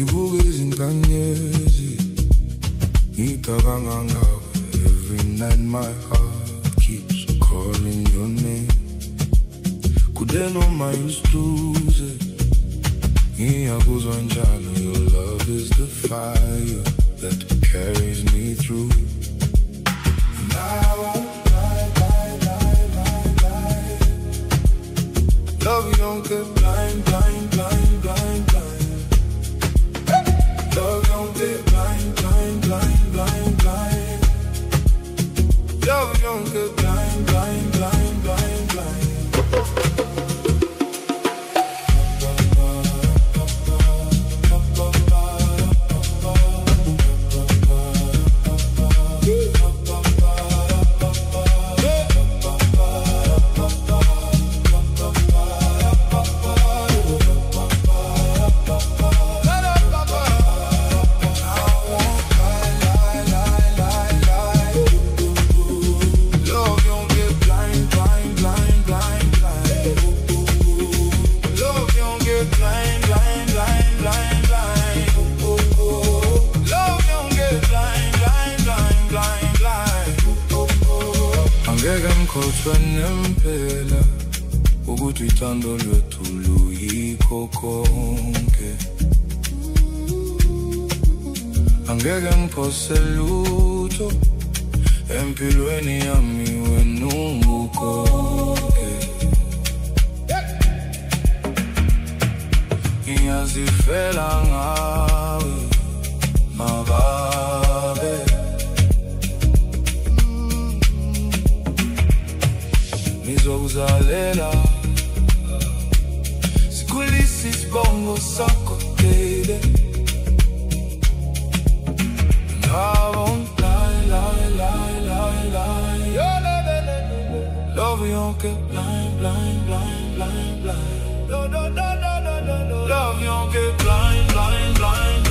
ngibuka izinkanyezi ngicabanga ngawe. Every night my heart keeps calling your name. Kudeno mayustuze ngiyakuzwa njalo. Your love is the fire that carries me through. And I won't lie. Love you don't get blind. Love you don't get blind. Love you don't get blind. Angeke ngikhohlwe nempela ukuthi uthando lwethu luyikho konke. Angeke ngiphose lutho empilweni yami wena ungukonke. Ngiyazifela ngawe mababe. Ngizokuzalela sikhulisa isibongo sakho baby. And I won't lie. Love you don't get blind. No. Love you don't get blind.